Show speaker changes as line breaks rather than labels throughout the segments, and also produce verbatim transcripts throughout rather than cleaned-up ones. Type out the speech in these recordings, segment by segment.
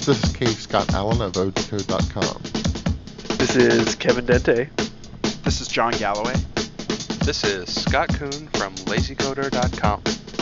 This is K. Scott Allen of odecode dot com.
This is Kevin Dente.
This is John Galloway.
This is Scott Kuhn from lazy coder dot com.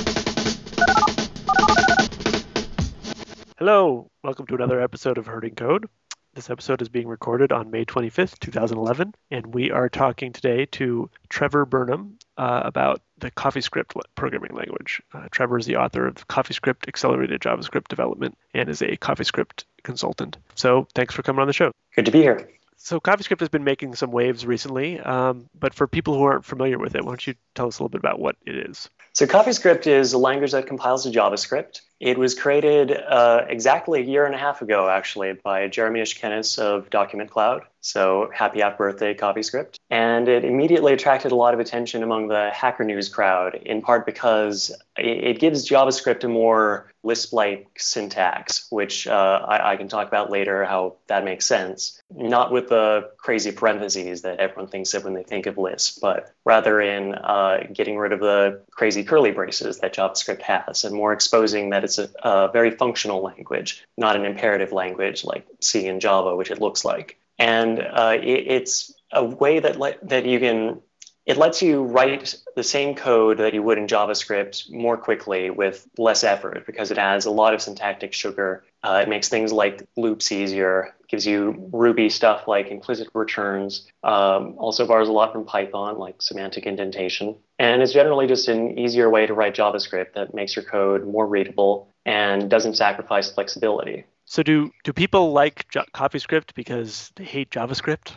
Hello, welcome to another episode of Herding Code. This episode is being recorded on May twenty-fifth, twenty eleven, and we are talking today to Trevor Burnham uh, about the CoffeeScript programming language. Uh, Trevor is the author of CoffeeScript Accelerated JavaScript Development and is a CoffeeScript consultant. So thanks for coming on the show.
Good to be here.
So CoffeeScript has been making some waves recently, um, but for people who aren't familiar with it, why don't you tell us a little bit about what it is?
So CoffeeScript is a language that compiles to JavaScript. It was created uh, exactly a year and a half ago, actually, by Jeremy Ishkenes of Document Cloud. So happy half birthday, CoffeeScript. And it immediately attracted a lot of attention among the Hacker News crowd, in part because it gives JavaScript a more Lisp-like syntax, which uh, I, I can talk about later how that makes sense. Not with the crazy parentheses that everyone thinks of when they think of Lisp, but rather in uh, getting rid of the crazy curly braces that JavaScript has, and more exposing that it's a, a very functional language, not an imperative language like C and Java, which it looks like. And uh, it, it's a way that le- that you can, it lets you write the same code that you would in JavaScript more quickly with less effort, because it adds a lot of syntactic sugar. Uh, it makes things like loops easier, gives you Ruby stuff like implicit returns, um, also borrows a lot from Python, like semantic indentation. And it's generally just an easier way to write JavaScript that makes your code more readable and doesn't sacrifice flexibility.
So do do people like J- CoffeeScript because they hate JavaScript?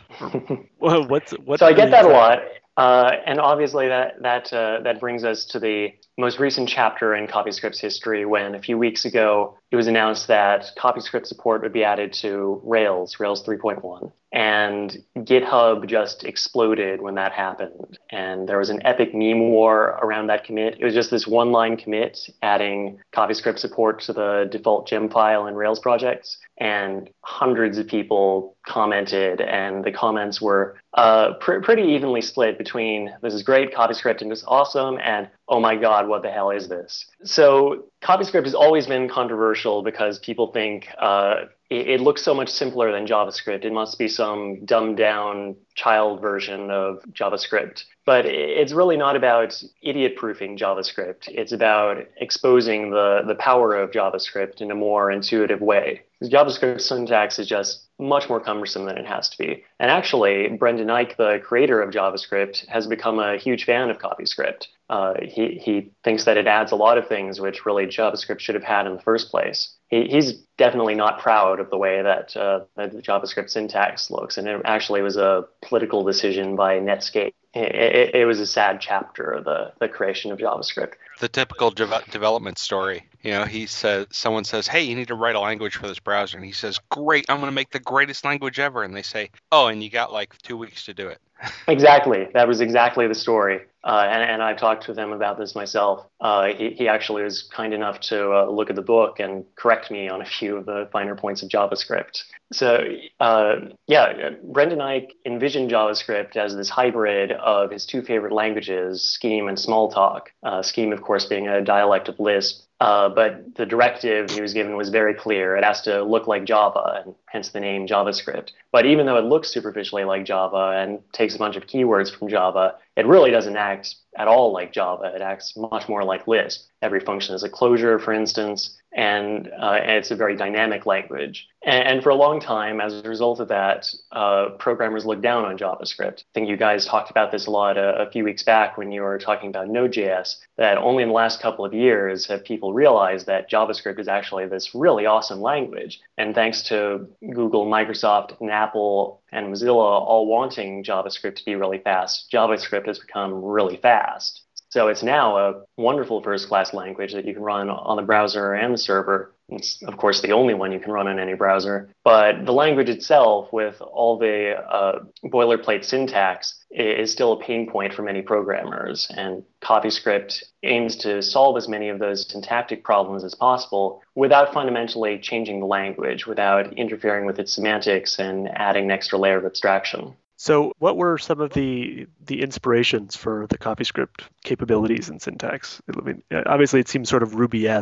Or what's what?
So I get that a lot, uh, and obviously that that uh, that brings us to the most recent chapter in CoffeeScript's history, when a few weeks ago it was announced that CoffeeScript support would be added to Rails, Rails three point one. And GitHub just exploded when that happened. And there was an epic meme war around that commit. It was just this one-line commit adding CoffeeScript support to the default gem file in Rails projects. And hundreds of people commented, and the comments were uh, pr- pretty evenly split between this is great, CoffeeScript, and it's awesome, and oh my God, what the hell is this? So CoffeeScript has always been controversial because people think uh, it, it looks so much simpler than JavaScript. It must be some dumbed down child version of JavaScript. But it's really not about idiot-proofing JavaScript. It's about exposing the, the power of JavaScript in a more intuitive way. JavaScript syntax is just much more cumbersome than it has to be. And actually, Brendan Eich, the creator of JavaScript, has become a huge fan of CoffeeScript. Uh, he, he thinks that it adds a lot of things which really JavaScript should have had in the first place. He, he's definitely not proud of the way that, uh, that the JavaScript syntax looks, and it actually was a political decision by Netscape. It, it, it was a sad chapter of the, the creation of JavaScript.
The typical de- development story. You know, he says, someone says, hey, you need to write a language for this browser. And he says, great, I'm going to make the greatest language ever. And they say, oh, and you got like two weeks to do it.
Exactly. That was exactly the story. Uh, and, and I've talked to him about this myself. Uh, he, he actually was kind enough to uh, look at the book and correct me on a few of the finer points of JavaScript. So, uh, yeah, Brendan Eich envisioned JavaScript as this hybrid of his two favorite languages, Scheme and Smalltalk. Uh, Scheme, of course, being a dialect of Lisp. Uh, but the directive he was given was very clear. It has to look like Java, and hence the name JavaScript. But even though it looks superficially like Java and takes a bunch of keywords from Java, it really doesn't act at all like Java. It acts much more like Lisp. Every function is a closure, for instance, and, uh, and it's a very dynamic language. And, and for a long time, as a result of that, uh, programmers looked down on JavaScript. I think you guys talked about this a lot a, a few weeks back when you were talking about Node.js, that only in the last couple of years have people realized that JavaScript is actually this really awesome language. And thanks to Google, Microsoft, and Apple, and Mozilla all wanting JavaScript to be really fast, JavaScript has become really fast. So it's now a wonderful first-class language that you can run on the browser and the server. It's, of course, the only one you can run on any browser. But the language itself, with all the uh, boilerplate syntax, is still a pain point for many programmers. And CoffeeScript aims to solve as many of those syntactic problems as possible without fundamentally changing the language, without interfering with its semantics and adding an extra layer of abstraction.
So what were some of the the inspirations for the CoffeeScript capabilities and syntax? I mean, obviously it seems sort of Ruby-esque,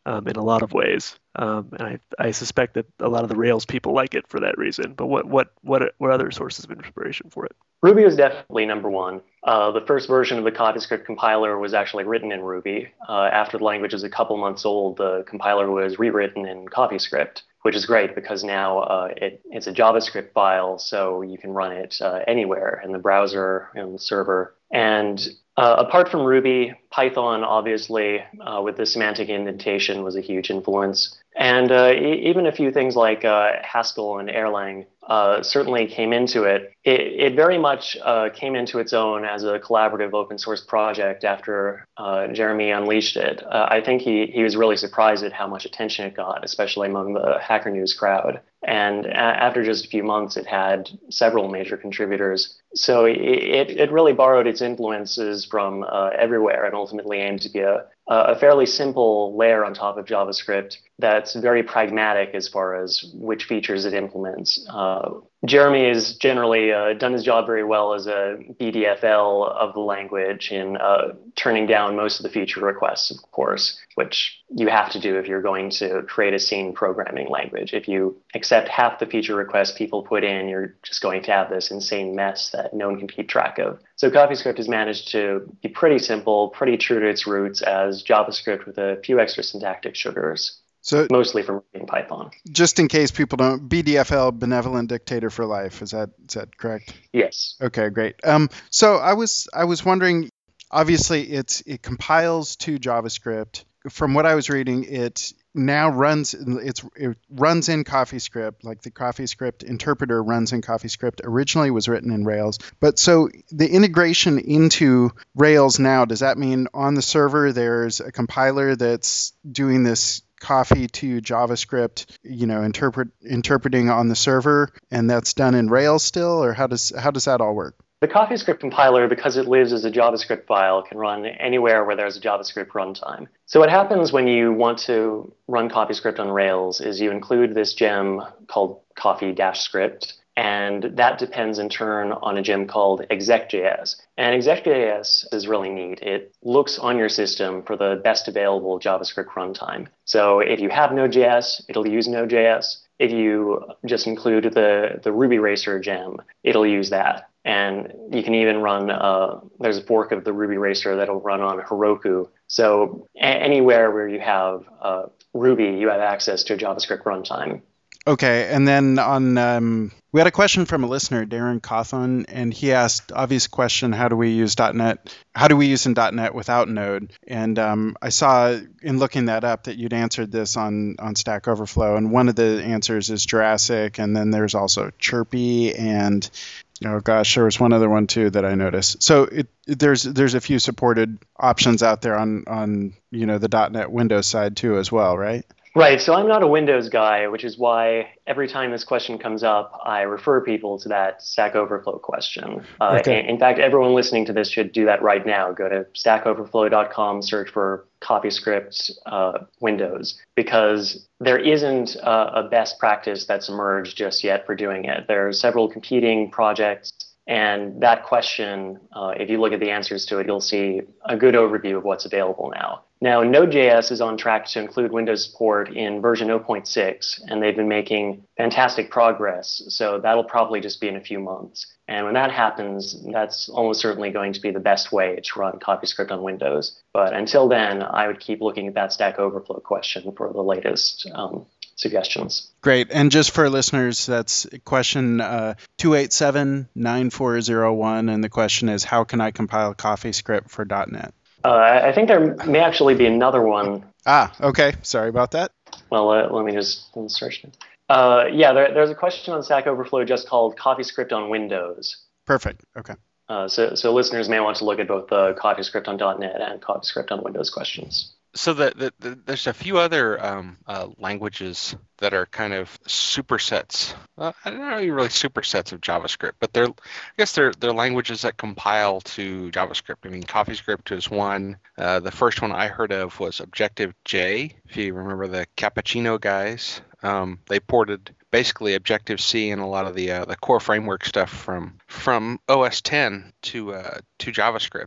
um, in a lot of ways. Um, and I, I suspect that a lot of the Rails people like it for that reason. But what what what what other sources of inspiration for it?
Ruby was definitely number one. Uh, the first version of the CoffeeScript compiler was actually written in Ruby. Uh, after the language was a couple months old, the compiler was rewritten in CoffeeScript, which is great because now uh, it, it's a JavaScript file, so you can run it uh, anywhere in the browser and the server. And uh, apart from Ruby, Python, obviously, uh, with the semantic indentation, was a huge influence. And uh, e- even a few things like uh, Haskell and Erlang uh, certainly came into it. It, it very much uh, came into its own as a collaborative open source project after uh, Jeremy unleashed it. Uh, I think he, he was really surprised at how much attention it got, especially among the Hacker News crowd. And a- after just a few months, it had several major contributors. So it, it really borrowed its influences from uh, everywhere and ultimately aimed to be a, a fairly simple layer on top of JavaScript that's very pragmatic as far as which features it implements. Uh, Jeremy has generally uh, done his job very well as a B D F L of the language in uh, turning down most of the feature requests, of course, which you have to do if you're going to create a scene programming language. If you accept half the feature requests people put in, you're just going to have this insane mess that no one can keep track of. So CoffeeScript has managed to be pretty simple, pretty true to its roots as JavaScript with a few extra syntactic sugars.
So
Mostly from reading Python.
Just in case people don't, B D F L, Benevolent Dictator for Life. Is that is that correct?
Yes.
Okay, great. Um, so I was I was wondering. Obviously, it's it compiles to JavaScript. From what I was reading, it now runs it's it runs in CoffeeScript. Like the CoffeeScript interpreter runs in CoffeeScript. Originally was written in Rails, but so the integration into Rails now, does that mean on the server there's a compiler that's doing this Coffee to JavaScript, you know, interpret interpreting on the server, and that's done in Rails still, or how does how does that all work?
The CoffeeScript compiler, because it lives as a JavaScript file, can run anywhere where there's a JavaScript runtime. So what happens when you want to run CoffeeScript on Rails is you include this gem called coffee-script, and that depends in turn on a gem called exec.js. And exec.js is really neat. It looks on your system for the best available JavaScript runtime. So if you have Node.js, it'll use Node.js. If you just include the, the Ruby Racer gem, it'll use that. And you can even run, uh, there's a fork of the Ruby Racer that'll run on Heroku. So a- anywhere where you have uh, Ruby, you have access to a JavaScript runtime.
Okay, and then on, um, we had a question from a listener, Darren Cawthon, and he asked, obvious question, how do we use .NET? How do we use in .NET without Node? And um, I saw in looking that up that you'd answered this on, on Stack Overflow, and one of the answers is Jurassic, and then there's also Chirpy, and oh gosh, there was one other one too that I noticed. So it, it, there's there's a few supported options out there on on you know the .NET Windows side too as well, right?
Right. So I'm not a Windows guy, which is why every time this question comes up, I refer people to that Stack Overflow question. Uh,
Okay.
in, in fact, everyone listening to this should do that right now. Go to stack overflow dot com, search for CoffeeScript uh, Windows, because there isn't uh, a best practice that's emerged just yet for doing it. There are several competing projects. And that question, uh, if you look at the answers to it, you'll see a good overview of what's available now. Now, Node.js is on track to include Windows support in version zero point six, and they've been making fantastic progress. So that'll probably just be in a few months. And when that happens, that's almost certainly going to be the best way to run CoffeeScript on Windows. But until then, I would keep looking at that Stack Overflow question for the latest um, suggestions.
Great. And just for listeners, that's question uh, two eight seven, nine four zero one, and the question is, how can I compile CoffeeScript for .NET?
Uh, I think there may actually be another one.
Ah, okay. Sorry about that.
Well, uh, let me just let me search it. Uh, yeah, there, there's a question on Stack Overflow just called CoffeeScript on Windows.
Perfect. Okay.
Uh, so, so listeners may want to look at both the CoffeeScript on .NET and CoffeeScript on Windows questions.
So the, the, the, there's a few other um, uh, languages that are kind of supersets. Uh, I don't know really supersets of JavaScript, but they're I guess they're they're languages that compile to JavaScript. I mean, CoffeeScript is one. Uh, the first one I heard of was Objective-J. If you remember the Cappuccino guys, um, they ported basically Objective-C and a lot of the uh, the core framework stuff from from O S ten to uh, to JavaScript.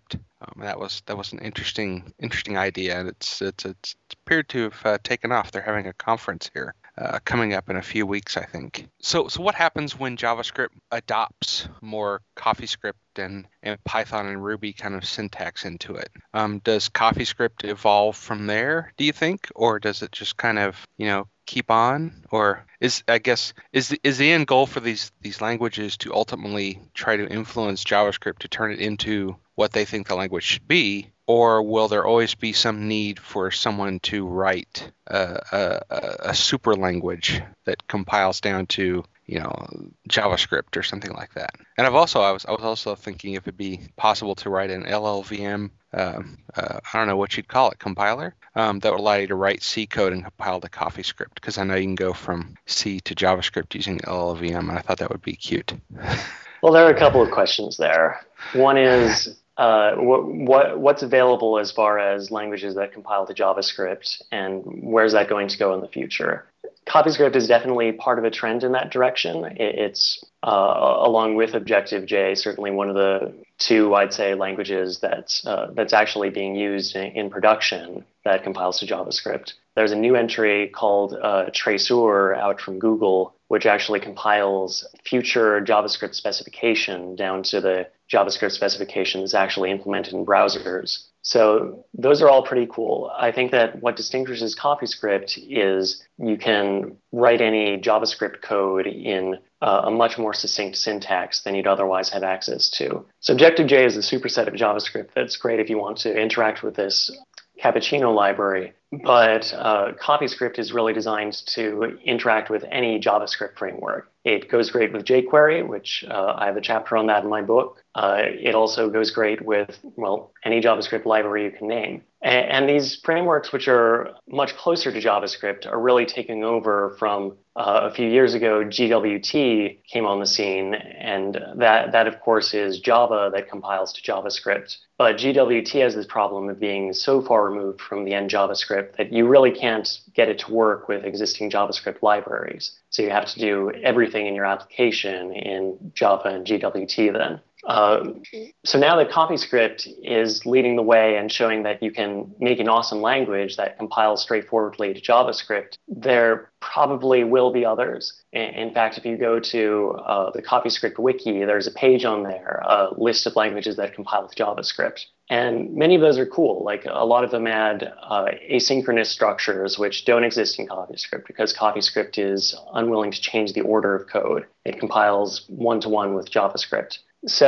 Um, that was that was an interesting interesting idea, and it's it's it's appeared to have uh, taken off. They're having a conference here uh, coming up in a few weeks, I think. So so what happens when JavaScript adopts more CoffeeScript and, and Python and Ruby kind of syntax into it? Um, does CoffeeScript evolve from there, do you think, or does it just kind of, you know, keep on? Or is, I guess, is the, is the end goal for these these languages to ultimately try to influence JavaScript to turn it into what they think the language should be? Or will there always be some need for someone to write a, a, a super language that compiles down to, you know, JavaScript or something like that? And I've also I was I was also thinking if it'd be possible to write an L L V M, um, uh, I don't know what you'd call it, compiler, um, that would allow you to write C code and compile to CoffeeScript, because I know you can go from C to JavaScript using L L V M, and I thought that would be cute.
Well, there are a couple of questions there. One is, uh, what, what what's available as far as languages that compile to JavaScript, and where's that going to go in the future? CoffeeScript is definitely part of a trend in that direction. It, it's, uh, along with Objective-J, certainly one of the two, I'd say, languages that's, uh, that's actually being used in, in production that compiles to JavaScript. There's a new entry called uh, Traceur out from Google, which actually compiles future JavaScript specification down to the JavaScript specification that's actually implemented in browsers. So those are all pretty cool. I think that what distinguishes CoffeeScript is you can write any JavaScript code in uh, a much more succinct syntax than you'd otherwise have access to. So Objective-J is a superset of JavaScript that's great if you want to interact with this Cappuccino library, but uh, CoffeeScript is really designed to interact with any JavaScript framework. It goes great with jQuery, which uh, I have a chapter on that in my book. Uh, it also goes great with, well, any JavaScript library you can name. And, and these frameworks, which are much closer to JavaScript, are really taking over from uh, a few years ago. G W T came on the scene, and that, that, of course, is Java that compiles to JavaScript. But G W T has this problem of being so far removed from the end JavaScript that you really can't get it to work with existing JavaScript libraries. So you have to do everything in your application in Java and G W T then. Uh, so now that CoffeeScript is leading the way and showing that you can make an awesome language that compiles straightforwardly to JavaScript, there probably will be others. In fact, if you go to uh, the CoffeeScript wiki, there's a page on there, a list of languages that compile with JavaScript. And many of those are cool. Like a lot of them add uh, asynchronous structures which don't exist in CoffeeScript because CoffeeScript is unwilling to change the order of code. It compiles one-to-one with JavaScript.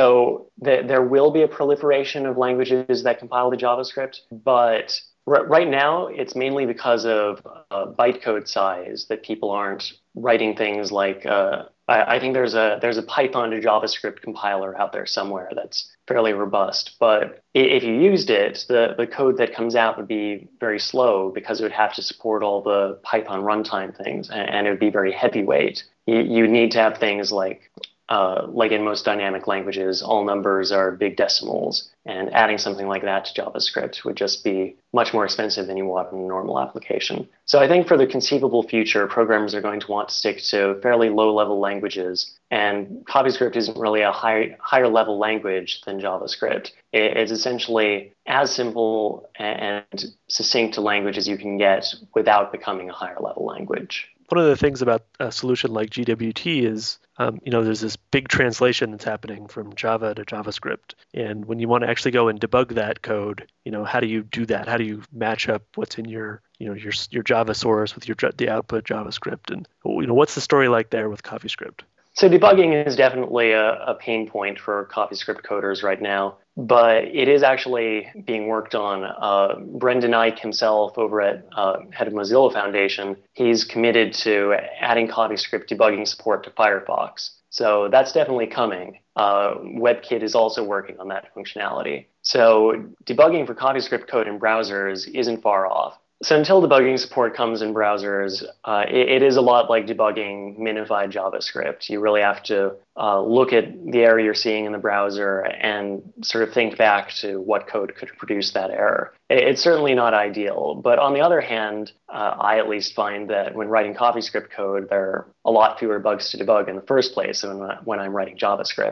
So th- there will be a proliferation of languages that compile to JavaScript, but r- right now it's mainly because of uh, bytecode size that people aren't writing things like, uh, I-, I think there's a there's a Python to JavaScript compiler out there somewhere that's fairly robust, but if you used it, the, the code that comes out would be very slow because it would have to support all the Python runtime things, and, and it would be very heavyweight. You, you need to have things like Uh, like in most dynamic languages, all numbers are big decimals, and adding something like that to JavaScript would just be much more expensive than you want in a normal application. So I think for the conceivable future, programmers are going to want to stick to fairly low-level languages, and CoffeeScript isn't really a high, higher-level language than JavaScript. It, it's essentially as simple and succinct a language as you can get without becoming a higher-level language.
One of the things about a solution like G W T is, um, you know, there's this big translation that's happening from Java to JavaScript. And when you want to actually go and debug that code, you know, how do you do that? How do you match up what's in your, you know, your your Java source with your the output JavaScript? And, you know, what's the story like there with CoffeeScript?
So debugging is definitely a, a pain point for CoffeeScript coders right now, but it is actually being worked on. Uh, Brendan Eich himself over at uh, head of Mozilla Foundation, he's committed to adding CoffeeScript debugging support to Firefox. So that's definitely coming. Uh, WebKit is also working on that functionality. So debugging for CoffeeScript code in browsers isn't far off. So until debugging support comes in browsers, uh, it, it is a lot like debugging minified JavaScript. You really have to uh, look at the error you're seeing in the browser and sort of think back to what code could produce that error. It, it's certainly not ideal. But on the other hand, uh, I at least find that when writing CoffeeScript code, there are a lot fewer bugs to debug in the first place than when, when I'm writing JavaScript.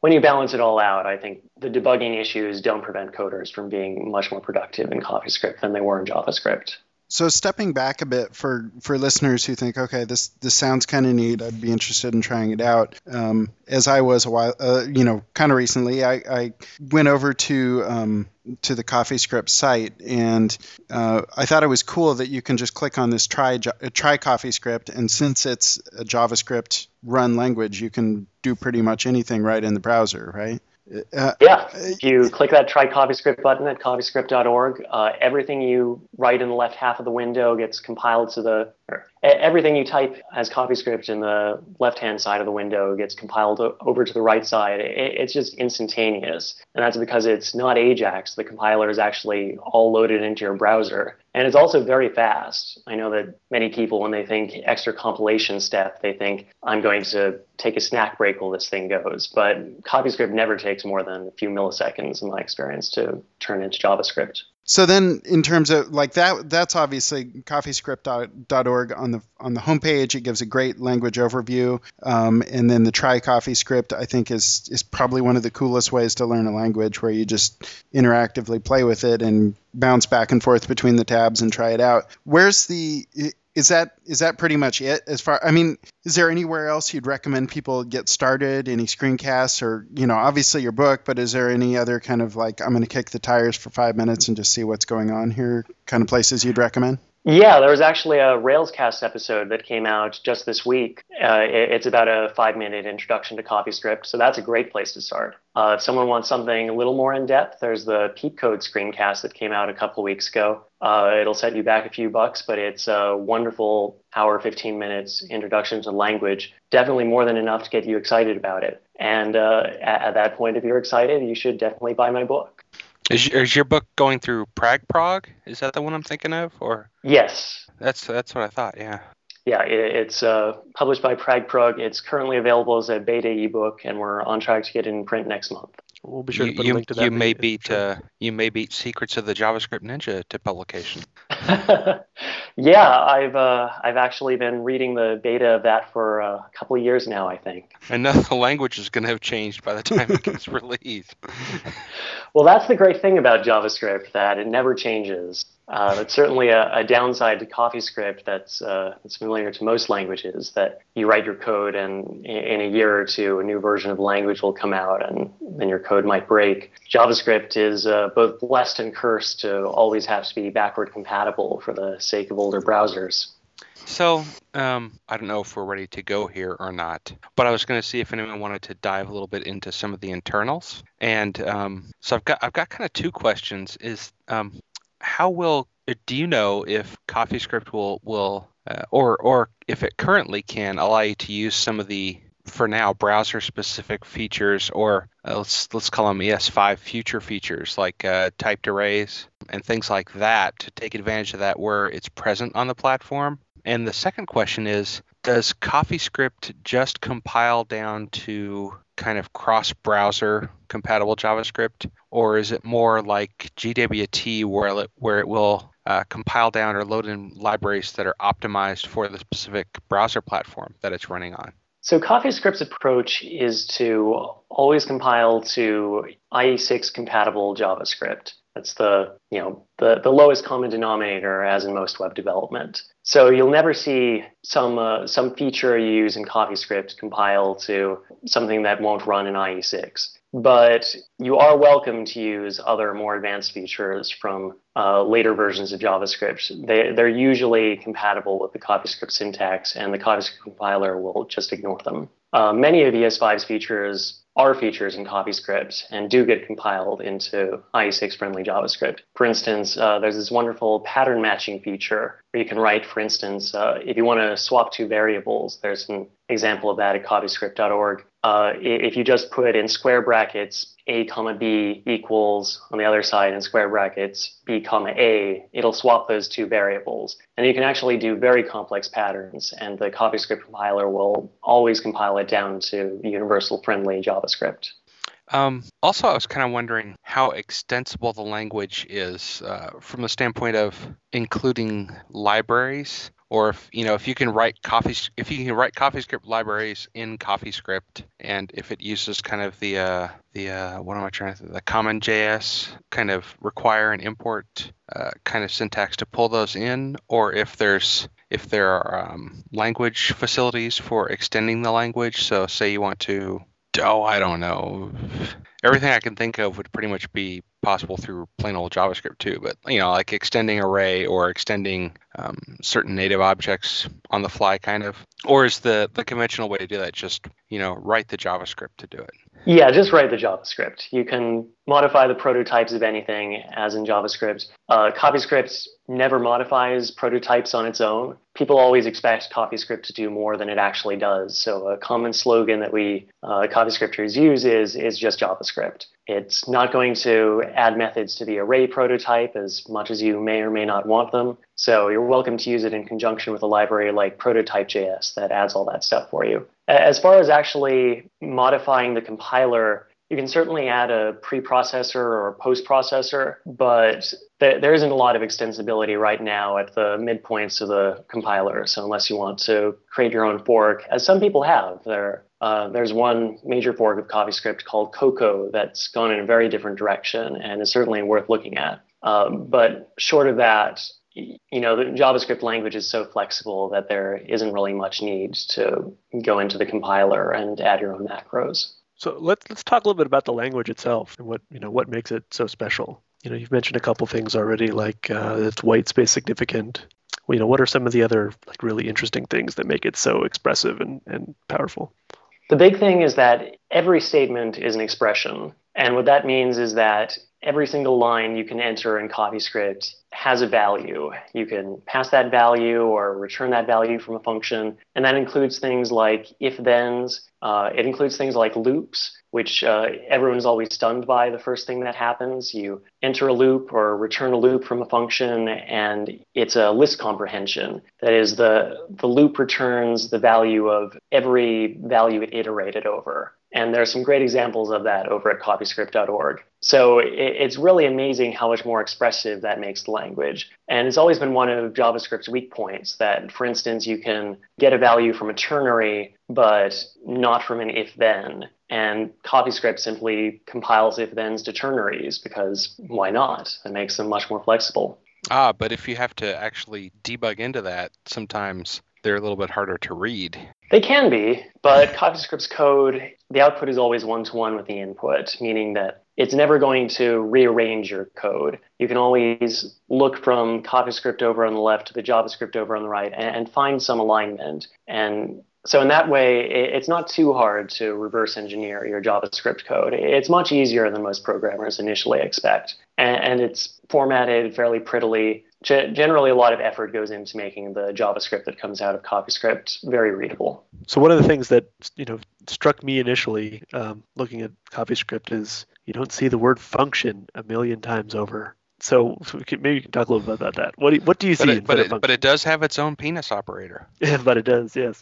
when you balance it all out, I think the debugging issues don't prevent coders from being much more productive in CoffeeScript than they were in JavaScript.
So stepping back a bit for, for listeners who think, okay, this this sounds kind of neat, I'd be interested in trying it out. Um, as I was a while, uh, you know, kind of recently, I, I went over to um, to the CoffeeScript site, and uh, I thought it was cool that you can just click on this try try CoffeeScript, and since it's a JavaScript run language, you can do pretty much anything right in the browser, right?
Uh, yeah, if you click that Try CoffeeScript button at coffeescript dot org, uh, everything you write in the left half of the window gets compiled to the, or everything you type as CoffeeScript in the left-hand side of the window gets compiled over to the right side. It, it's just instantaneous, and that's because it's not Ajax. The compiler is actually all loaded into your browser, and it's also very fast. I know that many people, when they think extra compilation step, they think, I'm going to take a snack break while this thing goes. But CoffeeScript never takes more than a few milliseconds, in my experience, to turn into JavaScript.
So then, in terms of like that, that's obviously coffeescript dot org on the on the homepage. It gives a great language overview, um, and then the Try CoffeeScript, I think, is is probably one of the coolest ways to learn a language, where you just interactively play with it and bounce back and forth between the tabs and try it out. Where's the Is that is that pretty much it? As far, I mean, is there anywhere else you'd recommend people get started? Any screencasts, or, you know, obviously your book, but is there any other kind of like, I'm going to kick the tires for five minutes and just see what's going on here kind of places you'd recommend?
Yeah, there was actually a Railscast episode that came out just this week. Uh, it, it's about a five-minute introduction to CoffeeScript, so that's a great place to start. Uh, if someone wants something a little more in-depth, there's the Peep Code screencast that came out a couple weeks ago. Uh, it'll set you back a few bucks, but it's a wonderful hour, fifteen minutes introduction to the language. Definitely more than enough to get you excited about it. And uh, at, at that point, if you're excited, you should definitely buy my book.
Is, is your book going through PragProg? Is that the one I'm thinking of? Or
Yes.
That's that's what I thought, yeah.
Yeah, it, it's uh, published by PragProg. It's currently available as a beta ebook, and we're on track to get it in print next month.
We'll be sure
You,
to put
you,
a link to that.
you
in the-
may
in the
beat
show.
uh, you may beat Secrets of the JavaScript Ninja to publication.
Yeah, I've uh, I've actually been reading the beta of that for a couple of years now, I think.
And now the language is going to have changed by the time it gets released.
Well, that's the great thing about JavaScript, that it never changes. Uh, that's certainly a, a downside to CoffeeScript that's, uh, that's familiar to most languages, that you write your code and in, in a year or two, a new version of the language will come out and then your code might break. JavaScript is uh, both blessed and cursed to always have to be backward compatible for the sake of older browsers.
So, um, I don't know if we're ready to go here or not, but I was going to see if anyone wanted to dive a little bit into some of the internals. And um, so I've got I've got kind of two questions. Is um, how will do you know if CoffeeScript will will uh, or or if it currently can allow you to use some of the, for now, browser specific features, or uh, let's let's call them E S five future features, like uh, typed arrays and things like that, to take advantage of that where it's present on the platform? And the second question is, does CoffeeScript just compile down to kind of cross-browser compatible JavaScript, or is it more like G W T where it, where it will uh, compile down or load in libraries that are optimized for the specific browser platform that it's running on?
So CoffeeScript's approach is to always compile to I E six compatible JavaScript. That's the, you know, the, the lowest common denominator, as in most web development. So you'll never see some uh, some feature you use in CoffeeScript compile to something that won't run in I E six. But you are welcome to use other more advanced features from uh, later versions of JavaScript. They, they're usually compatible with the CoffeeScript syntax, and the CoffeeScript compiler will just ignore them. Uh, many of E S five's features are features in CoffeeScript and do get compiled into I E six friendly JavaScript. For instance, uh, there's this wonderful pattern matching feature where you can write, for instance, uh, if you want to swap two variables, there's an example of that at coffeescript dot org. Uh, if you just put in square brackets a comma b equals, on the other side in square brackets b comma a, it'll swap those two variables. And you can actually do very complex patterns, and the CoffeeScript compiler will always compile it down to universal friendly JavaScript.
Um, also, I was kind of wondering how extensible the language is uh, from the standpoint of including libraries, or if you know if you can write coffee if you can write CoffeeScript libraries in CoffeeScript, and if it uses kind of the uh, the uh, what am I trying to the common J S kind of require and import uh, kind of syntax to pull those in, or if there's if there are um, language facilities for extending the language. So say you want to, oh, I don't know. Everything I can think of would pretty much be possible through plain old JavaScript too. But, you know, like extending array or extending um, certain native objects on the fly kind of. Or is the, the conventional way to do that just, you know, write the JavaScript to do it?
Yeah, just write the JavaScript. You can modify the prototypes of anything as in JavaScript. Uh, CoffeeScript never modifies prototypes on its own. People always expect CoffeeScript to do more than it actually does. So a common slogan that we uh, CoffeeScripters use is, is just JavaScript. It's not going to add methods to the array prototype as much as you may or may not want them. So you're welcome to use it in conjunction with a library like Prototype.js that adds all that stuff for you. As far as actually modifying the compiler, you can certainly add a preprocessor or a post-processor, but th- there isn't a lot of extensibility right now at the midpoints of the compiler. So unless you want to create your own fork, as some people have, there uh, there's one major fork of CoffeeScript called Cocoa that's gone in a very different direction and is certainly worth looking at. Um, but short of that, you know, the JavaScript language is so flexible that there isn't really much need to go into the compiler and add your own macros.
So let's let's talk a little bit about the language itself and what you know what makes it so special. You know, you've mentioned a couple things already, like uh, it's white space significant. Well, you know, what are some of the other like really interesting things that make it so expressive and, and powerful?
The big thing is that every statement is an expression, and what that means is that every single line you can enter in CoffeeScript has a value. You can pass that value or return that value from a function, and that includes things like if-thens. Uh, it includes things like loops, which uh, everyone's always stunned by the first thing that happens. You enter a loop or return a loop from a function, and it's a list comprehension. That is, the, the loop returns the value of every value it iterated over. And there are some great examples of that over at CoffeeScript dot org. So it, it's really amazing how much more expressive that makes the language. And it's always been one of JavaScript's weak points that, for instance, you can get a value from a ternary, but not from an if-then. And CoffeeScript simply compiles if-thens to ternaries because why not? It makes them much more flexible.
Ah, but if you have to actually debug into that, sometimes they're a little bit harder to read.
They can be, but CoffeeScript's code, the output is always one-to-one with the input, meaning that it's never going to rearrange your code. You can always look from CoffeeScript over on the left to the JavaScript over on the right and, and find some alignment. And so in that way, it, it's not too hard to reverse engineer your JavaScript code. It's much easier than most programmers initially expect. And, and it's formatted fairly prettily. Generally, a lot of effort goes into making the JavaScript that comes out of CoffeeScript very readable.
So one of the things that you know struck me initially um, looking at CoffeeScript is you don't see the word function a million times over. So, so we can, maybe you can talk a little bit about that. What do you, what do you
but
see?
It, but, it, but it does have its own penis operator.
Yeah, but it does, yes.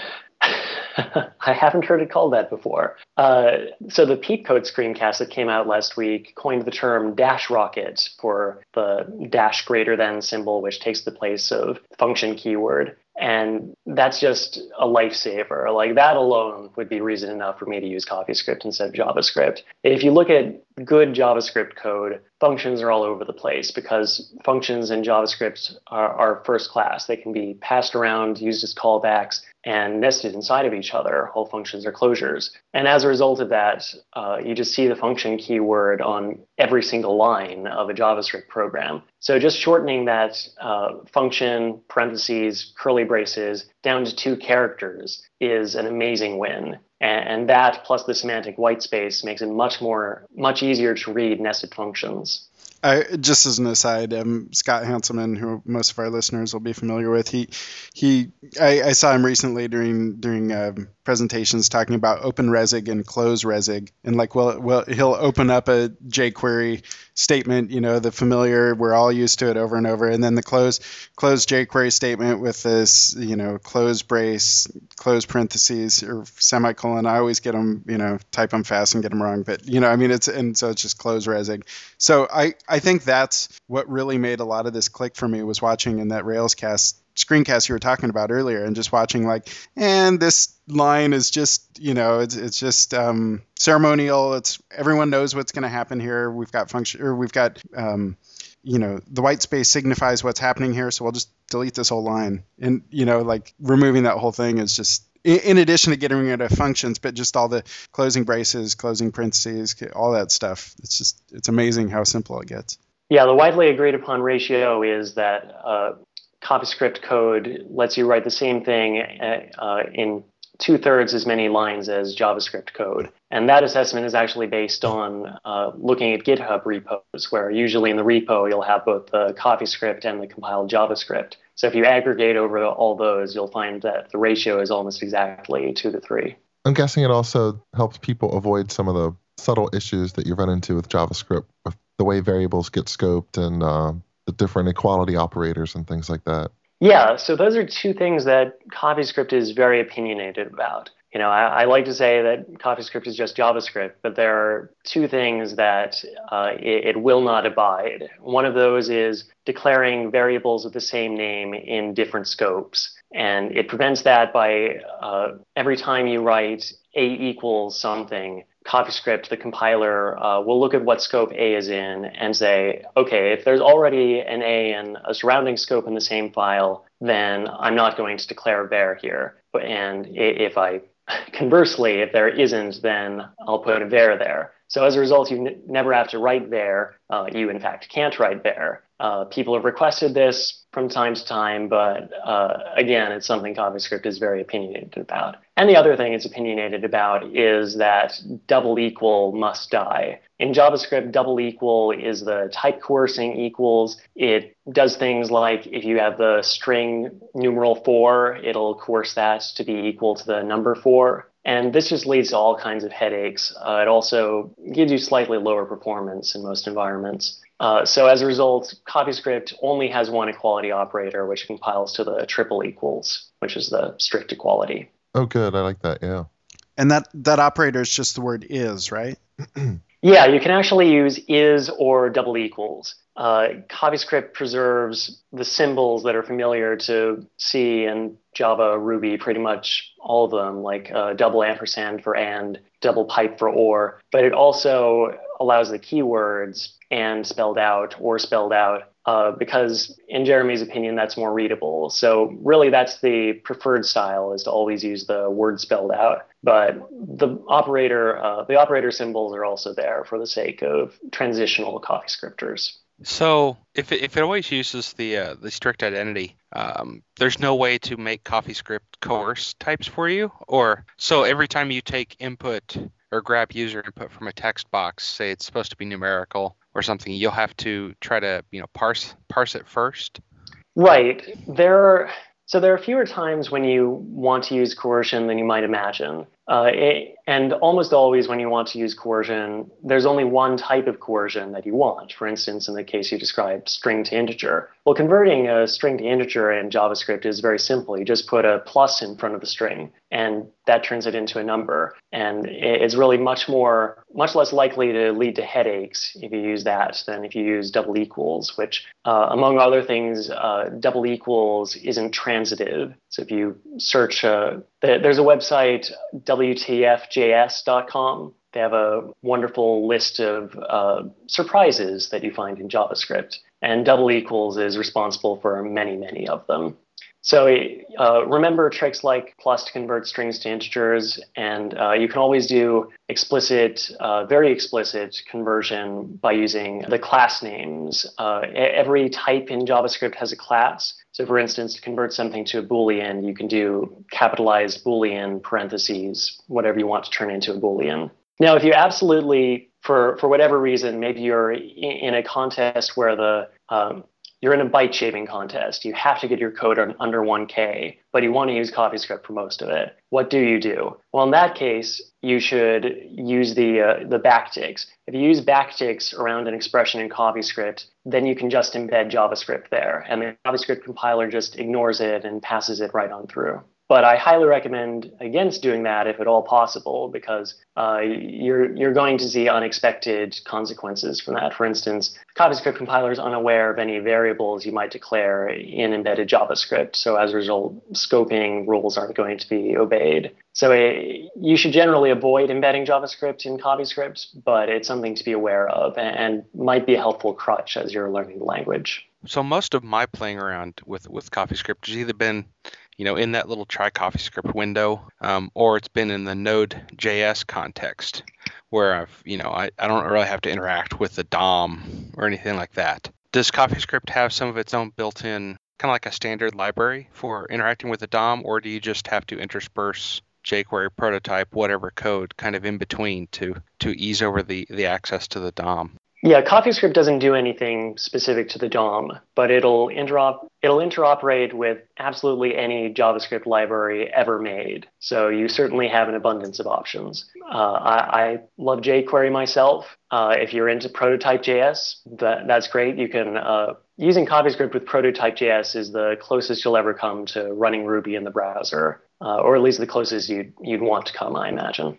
I haven't heard it called that before. Uh, so the Peep Code screencast that came out last week coined the term dash rocket for the dash greater than symbol, which takes the place of function keyword. And that's just a lifesaver. Like that alone would be reason enough for me to use CoffeeScript instead of JavaScript. If you look at good JavaScript code, functions are all over the place because functions in JavaScript are, are first class. They can be passed around, used as callbacks, and nested inside of each other. All functions are closures. And as a result of that, uh, you just see the function keyword on every single line of a JavaScript program. So just shortening that uh, function, parentheses, curly braces down to two characters is an amazing win. And that plus the semantic white space makes it much more, much easier to read nested functions.
I, just as an aside, um, Scott Hanselman, who most of our listeners will be familiar with, he he I, I saw him recently during during uh, presentations talking about open resig and close resig, and like well well he'll open up a jQuery statement, you know, the familiar, we're all used to it over and over, and then the close close jQuery statement with this, you know, close brace, close parentheses or semicolon. I always get them, you know, type them fast and get them wrong, but you know, I mean, it's and so it's just close resig. So I I think that's what really made a lot of this click for me was watching in that Railscast screencast you were talking about earlier, and just watching like, and this line is just, you know, it's it's just um, ceremonial. It's everyone knows what's going to happen here. We've got function, or we've got, um, you know, the white space signifies what's happening here, so we'll just delete this whole line. And you know, like removing that whole thing is just, in addition to getting rid of functions, but just all the closing braces, closing parentheses, all that stuff. It's just, it's amazing how simple it gets.
Yeah, the widely agreed upon ratio is that uh, CoffeeScript code lets you write the same thing uh, in two-thirds as many lines as JavaScript code. And that assessment is actually based on uh, looking at GitHub repos, where usually in the repo you'll have both the CoffeeScript and the compiled JavaScript. So if you aggregate over all those, you'll find that the ratio is almost exactly two to three.
I'm guessing it also helps people avoid some of the subtle issues that you run into with JavaScript, with the way variables get scoped and uh, the different equality operators and things like that.
Yeah, so those are two things that CoffeeScript is very opinionated about. You know, I, I like to say that CoffeeScript is just JavaScript, but there are two things that uh, it, it will not abide. One of those is declaring variables with the same name in different scopes. And it prevents that by uh, every time you write A equals something, CoffeeScript, the compiler, uh, will look at what scope A is in and say, okay, if there's already an A and a surrounding scope in the same file, then I'm not going to declare var here. And if I, conversely, if there isn't, then I'll put a var there. So as a result, you n- never have to write var. Uh, you, in fact, can't write var. Uh, people have requested this from time to time, but uh, again, it's something CoffeeScript is very opinionated about. And the other thing it's opinionated about is that double equal must die. In JavaScript, double equal is the type coercing equals. It does things like if you have the string numeral four, it'll coerce that to be equal to the number four. And this just leads to all kinds of headaches. Uh, it also gives you slightly lower performance in most environments. Uh, so as a result, CoffeeScript only has one equality operator, which compiles to the triple equals, which is the strict equality.
Oh, good. I like that. Yeah.
And that, that operator is just the word is, right?
Yeah, you can actually use is or double equals. Uh, CoffeeScript preserves the symbols that are familiar to C and Java, Ruby, pretty much all of them, like uh, double ampersand for and, double pipe for or. But it also allows the keywords and spelled out or spelled out uh, because, in Jeremy's opinion, that's more readable. So really, that's the preferred style, is to always use the word spelled out. But the operator, uh, the operator symbols are also there for the sake of transitional CoffeeScripters.
So if it, if it always uses the uh, the strict identity, um, there's no way to make CoffeeScript coerce types for you? Or so every time you take input or grab user input from a text box, say it's supposed to be numerical or something, you'll have to try to, you know, parse parse it first?
Right. There are, so there are fewer times when you want to use coercion than you might imagine. Uh, it, and almost always when you want to use coercion, there's only one type of coercion that you want. For instance, in the case you described, string to integer. Well, converting a string to integer in JavaScript is very simple. You just put a plus in front of the string, and that turns it into a number. And it's really much more, much less likely to lead to headaches if you use that than if you use double equals, which, uh, among other things, uh, double equals isn't transitive. So if you search, uh, th- there's a website, W T F J S dot com. They have a wonderful list of uh, surprises that you find in JavaScript. And double equals is responsible for many, many of them. So uh, remember tricks like plus to convert strings to integers, and uh, you can always do explicit, uh, very explicit conversion by using the class names. Uh, every type in JavaScript has a class. So for instance, to convert something to a Boolean, you can do capitalized Boolean parentheses, whatever you want to turn into a Boolean. Now, if you absolutely, for, for whatever reason, maybe you're in a contest where the um, you're in a byte shaving contest. You have to get your code on under one K, but you want to use CoffeeScript for most of it. What do you do? Well, in that case, you should use the uh, the backticks. If you use backticks around an expression in CoffeeScript, then you can just embed JavaScript there, and the JavaScript compiler just ignores it and passes it right on through. but I highly recommend against doing that if at all possible, because uh, you're you're going to see unexpected consequences from that. For instance, CoffeeScript compiler is unaware of any variables you might declare in embedded JavaScript, so as a result, scoping rules aren't going to be obeyed. So it, you should generally avoid embedding JavaScript in CoffeeScript, but it's something to be aware of and, and might be a helpful crutch as you're learning the language.
So most of my playing around with, with CoffeeScript has either been, you know, in that little try CoffeeScript window, um, or it's been in the Node.js context where I've, you know, I, I don't really have to interact with the D O M or anything like that. Does CoffeeScript have some of its own built-in, kind of like a standard library for interacting with the D O M, or do you just have to intersperse jQuery, prototype, whatever code kind of in between to to ease over the, the access to the D O M?
Yeah, CoffeeScript doesn't do anything specific to the D O M, but it'll interop it'll interoperate with absolutely any JavaScript library ever made. So you certainly have an abundance of options. Uh, I, I love jQuery myself. Uh, if you're into Prototype.js, that, that's great. You can uh, using CoffeeScript with Prototype.js is the closest you'll ever come to running Ruby in the browser, uh, or at least the closest you'd you'd want to come, I imagine.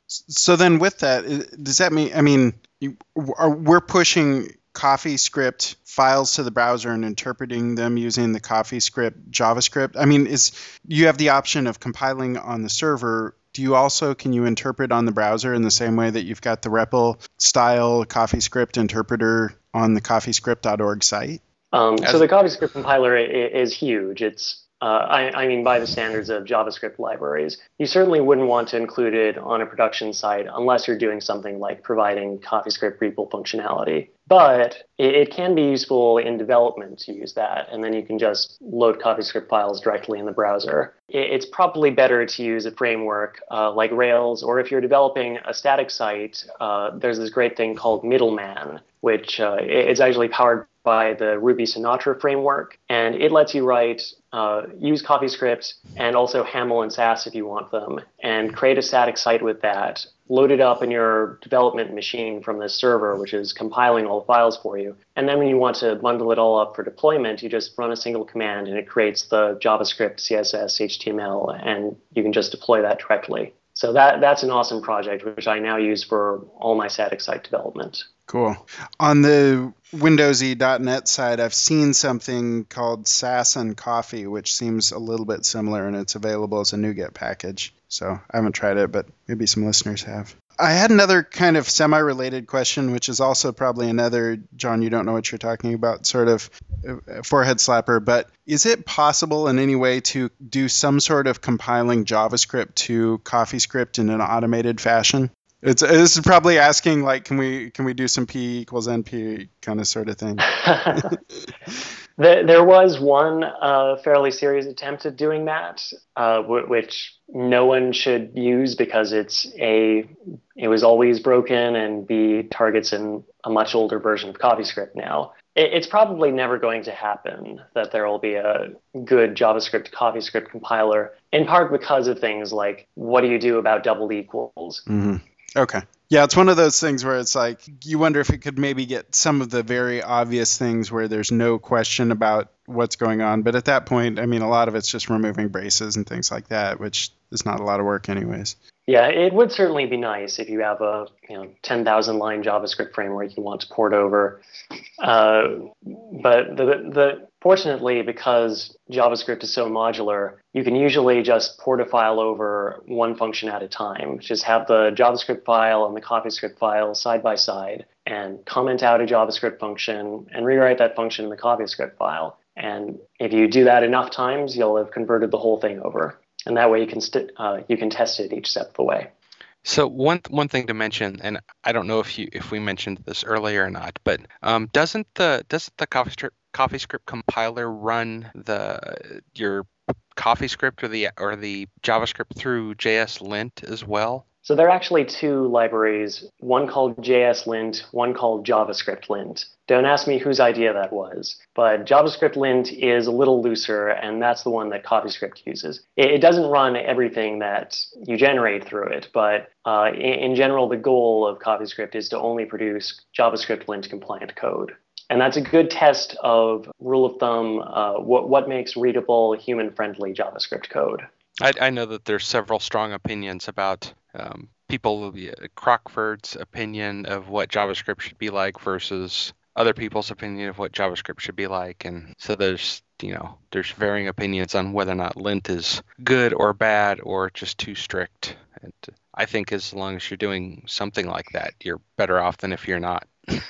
So then with that, does that mean, I mean, you, are, we're pushing CoffeeScript files to the browser and interpreting them using the CoffeeScript JavaScript? I mean, is you have the option of compiling on the server. Do you also, can you interpret on the browser in the same way that you've got the R E P L style CoffeeScript interpreter on the coffeescript dot org site?
Um, so the CoffeeScript compiler is, is huge. It's Uh, I, I mean, by the standards of JavaScript libraries. You certainly wouldn't want to include it on a production site unless you're doing something like providing CoffeeScript R E P L functionality. But it, it can be useful in development to use that, and then you can just load CoffeeScript files directly in the browser. It, it's probably better to use a framework uh, like Rails, or if you're developing a static site, uh, there's this great thing called Middleman, which uh, it's actually powered by the Ruby Sinatra framework, and it lets you write, uh, use CoffeeScript and also Haml and Sass if you want them, and create a static site with that, load it up in your development machine from this server, which is compiling all the files for you. And then when you want to bundle it all up for deployment, you just run a single command and it creates the JavaScript, C S S, H T M L, and you can just deploy that directly. So that that's an awesome project, which I now use for all my static site development.
Cool. On the Windowsy dot net side, I've seen something called Sass and Coffee, which seems a little bit similar, and it's available as a NuGet package. So I haven't tried it, but maybe some listeners have. I had another kind of semi-related question, which is also probably another, John, you don't know what you're talking about, sort of forehead slapper, but is it possible in any way to do some sort of compiling JavaScript to CoffeeScript in an automated fashion? It's this is probably asking, like, can we can we do some P equals N P kind of sort of thing?
there, there was one uh, fairly serious attempt at doing that, uh, w- which no one should use because it's a it was always broken, and B targets in a much older version of CoffeeScript now. It, it's probably never going to happen that there will be a good JavaScript CoffeeScript compiler, in part because of things like, what do you do about double equals?
Mm-hmm. Okay. Yeah, it's one of those things where it's like, you wonder if it could maybe get some of the very obvious things where there's no question about what's going on. But at that point, I mean, a lot of it's just removing braces and things like that, which is not a lot of work anyways.
Yeah, it would certainly be nice if you have a you know ten thousand line JavaScript framework you want to port over. Uh, but the, the fortunately, because JavaScript is so modular, you can usually just port a file over one function at a time. Just have the JavaScript file and the CoffeeScript file side by side, and comment out a JavaScript function and rewrite that function in the CoffeeScript file. And if you do that enough times, you'll have converted the whole thing over. And that way you can st- uh, you can test it each step of the way.
So one one thing to mention, and I don't know if you if we mentioned this earlier or not, but um, doesn't the doesn't the CoffeeScript CoffeeScript compiler run the your CoffeeScript or the or the JavaScript through J S lint as well?
So there are actually two libraries, one called J S lint, one called JavaScript lint. Don't ask me whose idea that was, but JavaScript lint is a little looser, and that's the one that CoffeeScript uses. It, it doesn't run everything that you generate through it, but uh, in, in general, the goal of CoffeeScript is to only produce JavaScript lint compliant code. And that's a good test of rule of thumb, uh, what, what makes readable, human-friendly JavaScript code.
I, I know that there's several strong opinions about um, people, Crockford's opinion of what JavaScript should be like versus other people's opinion of what JavaScript should be like. And so there's, you know, there's varying opinions on whether or not lint is good or bad or just too strict. And I think as long as you're doing something like that, you're better off than if you're not.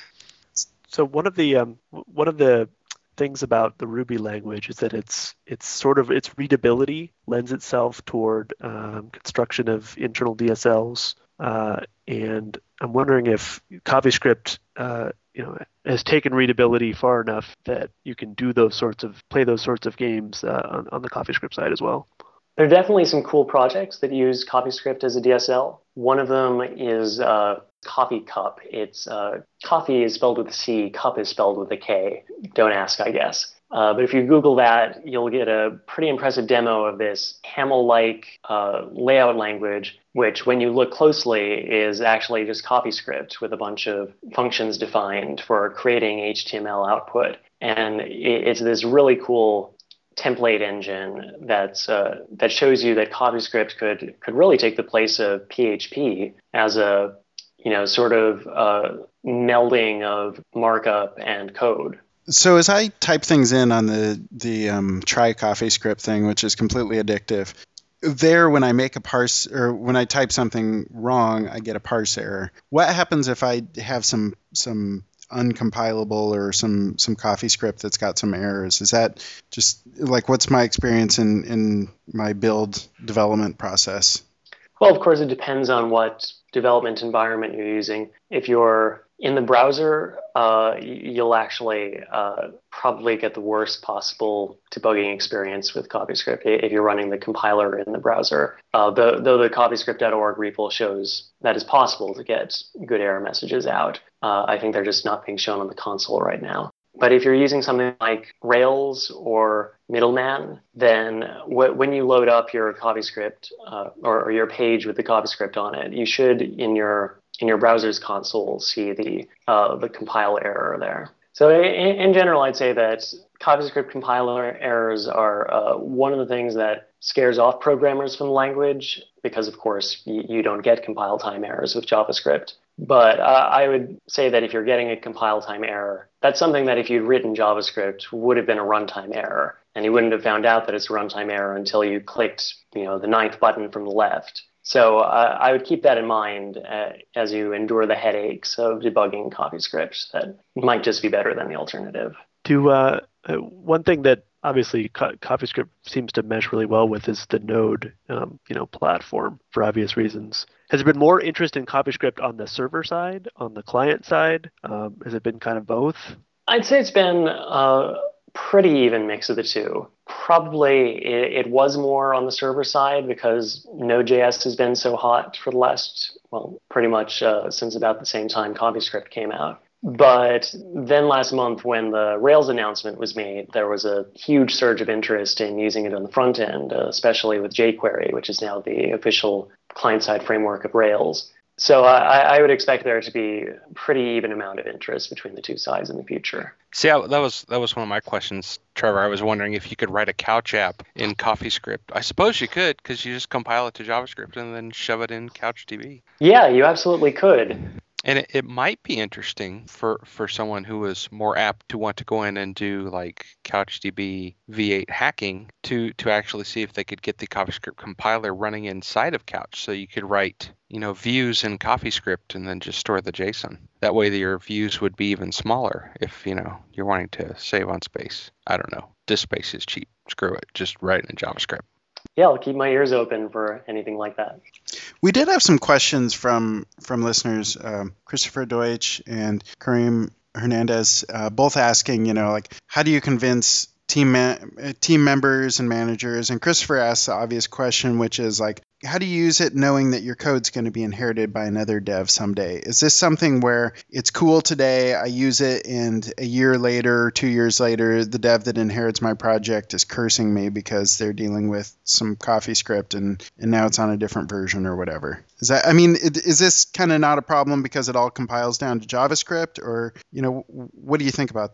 So one of the um, one of the things about the Ruby language is that it's it's sort of its readability lends itself toward um, construction of internal D S Ls, uh, and I'm wondering if CoffeeScript, uh, you know, has taken readability far enough that you can do those sorts of play those sorts of games uh, on, on the CoffeeScript side as well.
There are definitely some cool projects that use CoffeeScript as a D S L. One of them is uh, Coffee Cup. It's uh, coffee is spelled with a C, cup is spelled with a K. Don't ask, I guess. Uh, but if you Google that, you'll get a pretty impressive demo of this Camel-like uh, layout language, which when you look closely is actually just CoffeeScript with a bunch of functions defined for creating H T M L output. And it, it's this really cool template engine that's uh, that shows you that CoffeeScript could could really take the place of P H P as a you know sort of uh, melding of markup and code.
So as I type things in on the the um, try CoffeeScript thing, which is completely addictive, there when I make a parse or when I type something wrong, I get a parse error. What happens if I have some some uncompilable or some some CoffeeScript that's got some errors? Is that just like, what's my experience in in my build development process?
Well, of course, it depends on what development environment you're using. If you're in the browser, uh, you'll actually uh, probably get the worst possible debugging experience with CoffeeScript if you're running the compiler in the browser. Uh, though, though the CoffeeScript dot org repo shows that it's possible to get good error messages out. Uh, I think they're just not being shown on the console right now. But if you're using something like Rails or Middleman, then w- when you load up your CoffeeScript uh, or, or your page with the CoffeeScript on it, you should in your in your browser's console see the uh, the compile error there. So in, in general, I'd say that CoffeeScript compiler errors are uh, one of the things that scares off programmers from the language because, of course, you, you don't get compile time errors with JavaScript. But uh, I would say that if you're getting a compile time error, that's something that if you'd written JavaScript would have been a runtime error. And you wouldn't have found out that it's a runtime error until you clicked, you know, the ninth button from the left. So uh, I would keep that in mind uh, as you endure the headaches of debugging CoffeeScript. That might just be better than the alternative.
Do uh, uh, one thing that obviously Co- CoffeeScript seems to mesh really well with is the Node, um, you know, platform for obvious reasons. Has there been more interest in CoffeeScript on the server side, on the client side? Um, has it been kind of both?
I'd say it's been a pretty even mix of the two. Probably it, it was more on the server side because Node.js has been so hot for the last, well, pretty much uh, since about the same time CoffeeScript came out. But then last month when the Rails announcement was made, there was a huge surge of interest in using it on the front end, uh, especially with jQuery, which is now the official client-side framework of Rails. So I, I would expect there to be a pretty even amount of interest between the two sides in the future.
See, I, that was that was one of my questions, Trevor. I was wondering if you could write a Couch app in CoffeeScript. I suppose you could, because you just compile it to JavaScript and then shove it in CouchDB.
Yeah, you absolutely could.
And it, it might be interesting for, for someone who is more apt to want to go in and do like CouchDB V eight hacking to, to actually see if they could get the CoffeeScript compiler running inside of Couch. So you could write, you know, views in CoffeeScript and then just store the JSON. That way your views would be even smaller if, you know, you're wanting to save on space. I don't know. Disk space is cheap. Screw it. Just write it in JavaScript.
Yeah, I'll keep my ears open for anything like that.
We did have some questions from from listeners, um, Christopher Deutsch and Kareem Hernandez, uh, both asking, you know, like, how do you convince team ma- team members and managers? And Christopher asks the obvious question, which is like, how do you use it knowing that your code's going to be inherited by another dev someday? Is this something where it's cool today, I use it, and a year later, two years later, the dev that inherits my project is cursing me because they're dealing with some CoffeeScript and, and now it's on a different version or whatever? Is that, I mean, is this kind of not a problem because it all compiles down to JavaScript? Or, you know, what do you think about that?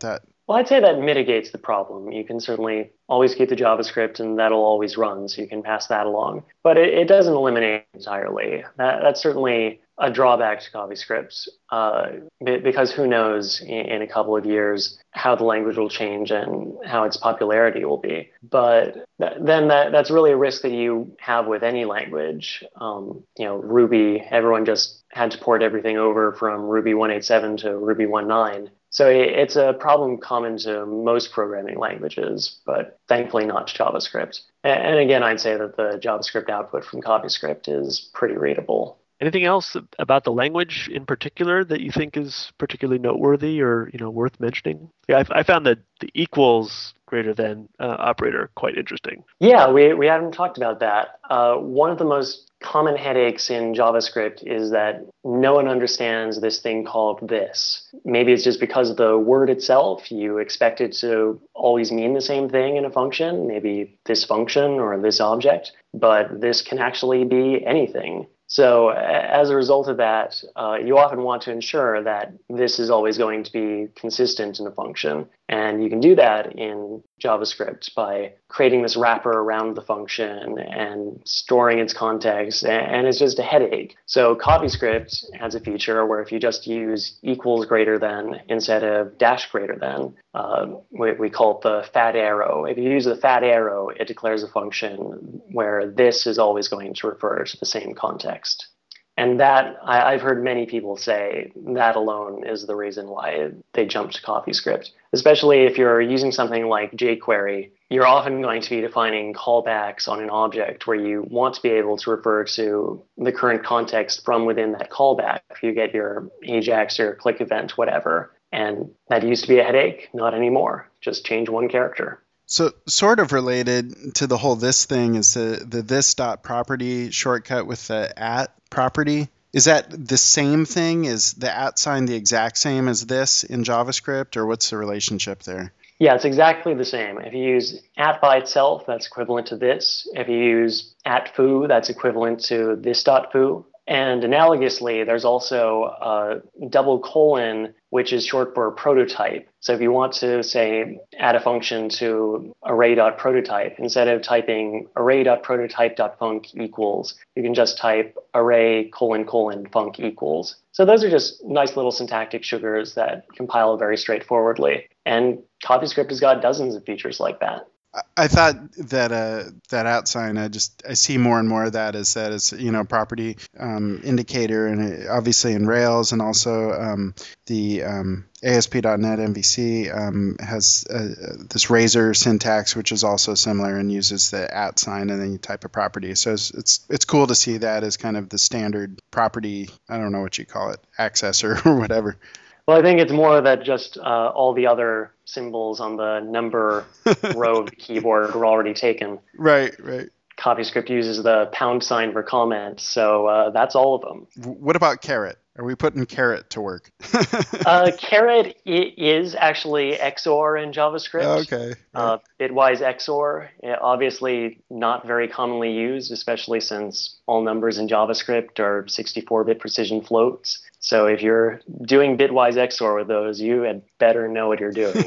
Well, I'd say that mitigates the problem. You can certainly always keep the JavaScript and that'll always run, so you can pass that along. But it, it doesn't eliminate it entirely. That, that's certainly a drawback to CoffeeScript, uh, because who knows in, in a couple of years how the language will change and how its popularity will be. But th- then that, that's really a risk that you have with any language. Um, you know, Ruby, everyone just had to port everything over from Ruby one point eight seven to Ruby one point nine. So it's a problem common to most programming languages, but thankfully not to JavaScript. And again, I'd say that the JavaScript output from CoffeeScript is pretty readable.
Anything else about the language in particular that you think is particularly noteworthy or, you know, worth mentioning? Yeah, I, I found that the equals greater than uh, operator quite interesting.
Yeah, we, we haven't talked about that. Uh, one of the most common headaches in JavaScript is that no one understands this thing called this. Maybe it's just because of the word itself. You expect it to always mean the same thing in a function, maybe this function or this object, but this can actually be anything. So as a result of that, uh, you often want to ensure that this is always going to be consistent in a function. And you can do that in JavaScript by creating this wrapper around the function and storing its context, and it's just a headache. So CoffeeScript has a feature where if you just use equals greater than instead of dash greater than, uh, we, we call it the fat arrow. If you use the fat arrow, it declares a function where this is always going to refer to the same context. And that, I, I've heard many people say that alone is the reason why they jumped to CoffeeScript. Especially if you're using something like jQuery, you're often going to be defining callbacks on an object where you want to be able to refer to the current context from within that callback. If you get your Ajax or click event, whatever. And that used to be a headache, not anymore. Just change one character.
So sort of related to the whole this thing is the, the this dot property shortcut with the at property. Is that the same thing? Is the at sign the exact same as this in JavaScript, or what's the relationship there?
Yeah, it's exactly the same. If you use at by itself, that's equivalent to this. If you use at foo, that's equivalent to this dot foo. And analogously, there's also a double colon, which is short for prototype. So if you want to, say, add a function to array.prototype, instead of typing array.prototype.func equals, you can just type array colon colon func equals. So those are just nice little syntactic sugars that compile very straightforwardly. And CoffeeScript has got dozens of features like that.
I thought that uh, that at sign, I just I see more and more of that as that as you know property um, indicator, and it, obviously in Rails, and also um, the um, A S P dot net M V C um, has uh, this Razor syntax, which is also similar and uses the at sign, and then you type a property. So it's it's, it's cool to see that as kind of the standard property. I don't know what you call it, accessor or whatever.
Well, I think it's more that just uh, all the other symbols on the number row of the keyboard were already taken.
Right, right.
CoffeeScript uses the pound sign for comments, so uh, that's all of them.
What about caret? Are we putting caret to work?
uh, caret I- is actually X O R in JavaScript.
Okay.
Uh, bitwise X O R, obviously not very commonly used, especially since all numbers in JavaScript are sixty-four bit precision floats. So if you're doing bitwise X O R with those, you had better know what you're doing.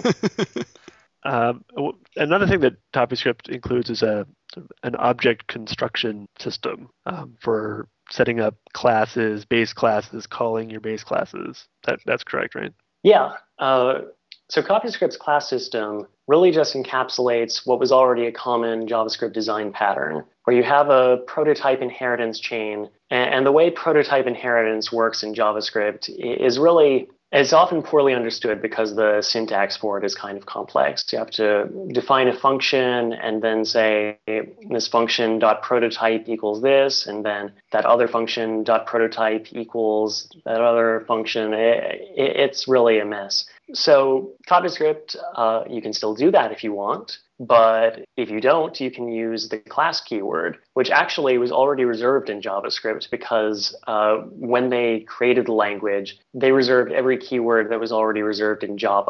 um, another thing that CoffeeScript includes is a an object construction system um, for setting up classes, base classes, calling your base classes. That that's correct, right?
Yeah. Uh, so CoffeeScript's class system really just encapsulates what was already a common JavaScript design pattern, where you have a prototype inheritance chain. And, and the way prototype inheritance works in JavaScript is really, it's often poorly understood because the syntax for it is kind of complex. You have to define a function and then say this function dot prototype equals this, and then that other function dot prototype equals that other function. It, it, it's really a mess. So CoffeeScript, uh, you can still do that if you want. But if you don't, you can use the class keyword, which actually was already reserved in JavaScript because uh, when they created the language, they reserved every keyword that was already reserved in Java.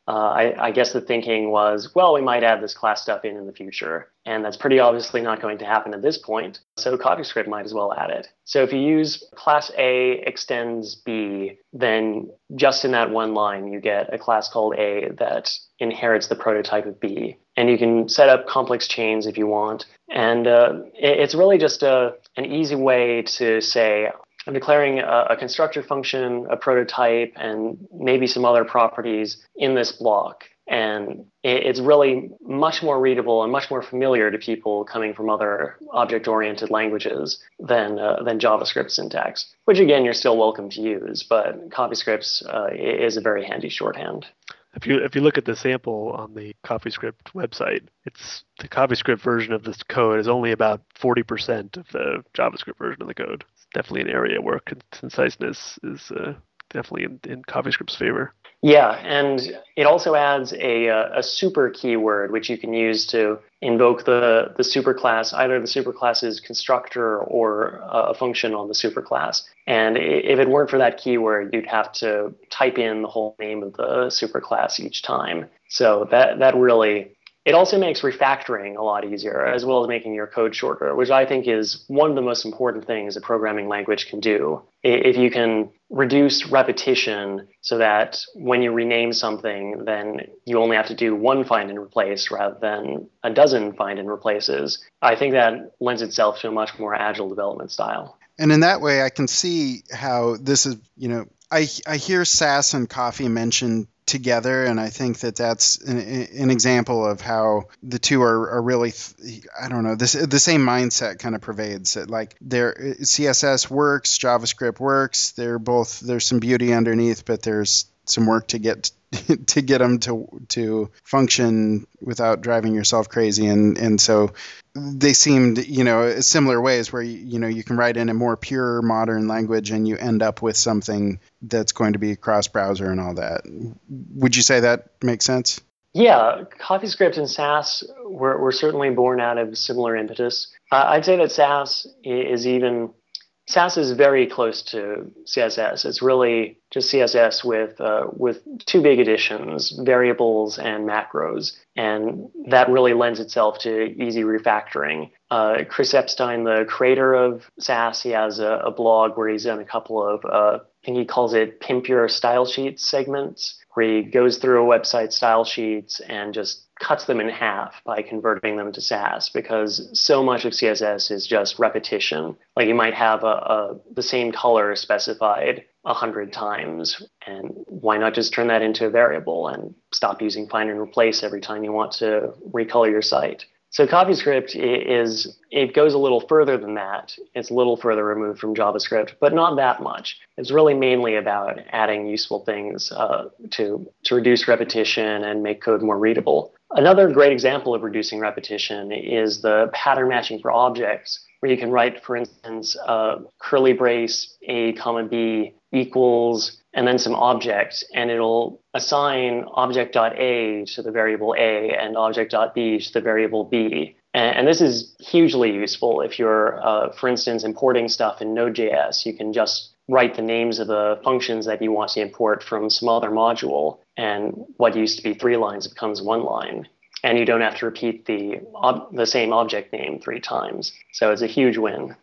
uh, I, I guess the thinking was, well, we might add this class stuff in in the future. And that's pretty obviously not going to happen at this point. So CoffeeScript might as well add it. So if you use class A extends B, then just in that one line, you get a class called A that inherits the prototype of B. And you can set up complex chains if you want. And uh, it, it's really just a, an easy way to say, I'm declaring a, a constructor function, a prototype, and maybe some other properties in this block. And it's really much more readable and much more familiar to people coming from other object-oriented languages than uh, than JavaScript syntax, which again, you're still welcome to use, but CoffeeScript uh, is a very handy shorthand.
If you if you look at the sample on the CoffeeScript website, it's the CoffeeScript version of this code is only about forty percent of the JavaScript version of the code. It's definitely an area where conciseness is uh, definitely in, in CoffeeScript's favor.
Yeah, and it also adds a, a super keyword, which you can use to invoke the, the superclass, either the superclass's constructor or a function on the superclass. And if it weren't for that keyword, you'd have to type in the whole name of the superclass each time. So that, that really... It also makes refactoring a lot easier, as well as making your code shorter, which I think is one of the most important things a programming language can do. If you can reduce repetition so that when you rename something, then you only have to do one find and replace rather than a dozen find and replaces, I think that lends itself to a much more agile development style.
And in that way, I can see how this is, you know, I, I hear Sass and Coffee mentioned together, and I think that that's an, an example of how the two are, are really, I don't know, this the same mindset kind of pervades it. Like their C S S works, JavaScript works. They're both, there's some beauty underneath, but there's some work to get to get them to to function without driving yourself crazy. And and so they seemed, you know, similar ways where, you, you know, you can write in a more pure modern language and you end up with something that's going to be cross-browser and all that. Would you say that makes sense?
Yeah, CoffeeScript and Sass were, were certainly born out of similar impetus. Uh, I'd say that Sass is even... Sass is very close to C S S. It's really just C S S with uh, with two big additions, variables and macros, and that really lends itself to easy refactoring. Uh, Chris Epstein, the creator of Sass, he has a, a blog where he's done a couple of, uh, I think he calls it Pimp Your Style Sheets segments, where he goes through a website style sheets and just cuts them in half by converting them to Sass, because so much of C S S is just repetition. Like you might have a, a the same color specified a hundred times, and why not just turn that into a variable and stop using find and replace every time you want to recolor your site? So CoffeeScript is, it goes a little further than that. It's a little further removed from JavaScript, but not that much. It's really mainly about adding useful things uh, to, to reduce repetition and make code more readable. Another great example of reducing repetition is the pattern matching for objects, where you can write, for instance, uh, curly brace A comma B equals, and then some object, and it'll assign object.a to the variable A and object.b to the variable B. And, and this is hugely useful if you're, uh, for instance, importing stuff in Node.js. You can just write the names of the functions that you want to import from some other module, and what used to be three lines becomes one line. And you don't have to repeat the ob- the same object name three times. So it's a huge win.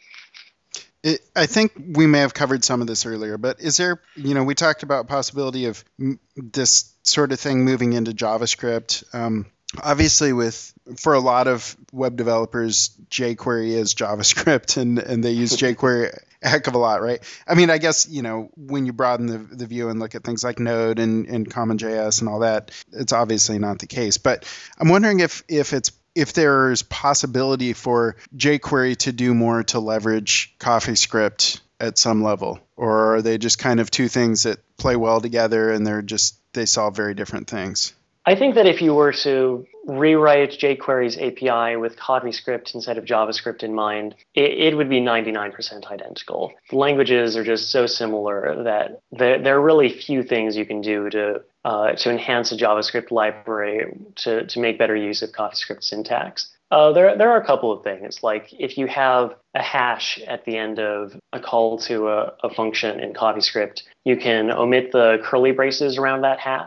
It, I think we may have covered some of this earlier, but is there, you know, we talked about possibility of m- this sort of thing moving into JavaScript. Um, obviously, with for a lot of web developers, jQuery is JavaScript, and, and they use jQuery a heck of a lot, right? I mean, I guess, you know, when you broaden the, the view and look at things like Node and, and CommonJS and all that, it's obviously not the case. But I'm wondering if if it's if there's possibility for jQuery to do more to leverage CoffeeScript at some level, or are they just kind of two things that play well together and they're just, they solve very different things?
I think that if you were to rewrite jQuery's A P I with CoffeeScript instead of JavaScript in mind, it, it would be ninety-nine percent identical. The languages are just so similar that there, there are really few things you can do to uh, to enhance a JavaScript library to, to make better use of CoffeeScript syntax. Uh, there, there are a couple of things, like if you have a hash at the end of a call to a, a function in CoffeeScript, you can omit the curly braces around that hash.